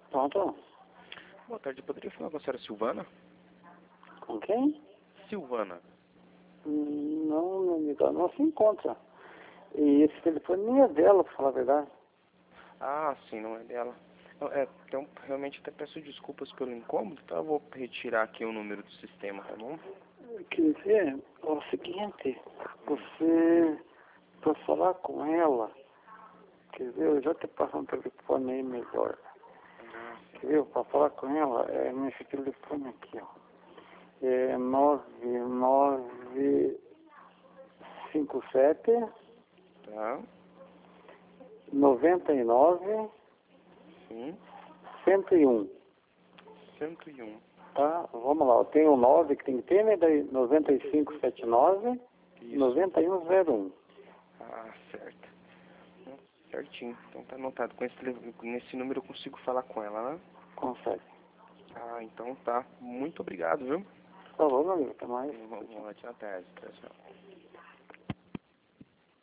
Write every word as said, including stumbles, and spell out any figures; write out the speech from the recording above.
Pronto. Boa tarde, eu poderia falar com a senhora Silvana? Com quem? Silvana. Hum, Não, meu amigo, ela não se encontra. E esse telefone nem é dela, pra falar a verdade. Ah, sim, não é dela. Não, é, então, realmente até peço desculpas pelo incômodo, tá? Eu vou retirar aqui o número do sistema, tá bom? Quer dizer, é o seguinte, você, para falar com ela, quer dizer, eu já te passo um telefone aí melhor. Quer dizer, para falar com ela, é nesse telefone aqui, ó. É nove nove cinco sete, Tá? noventa e nove, Sim. cento e um. cento e um. Tá? Vamos lá, eu tenho o nove que tem que ter, né? Daí noventa e cinco setenta e nove, Isso. noventa e um zero um. Ah, certo. Hum, Certinho. Então tá anotado. Com esse, tele- nesse número eu consigo falar com ela, né? Consegue. Ah, então tá. Muito obrigado, viu? Tá bom, meu amigo, até mais. Uma uma ótima tarde. Tchau, tchau.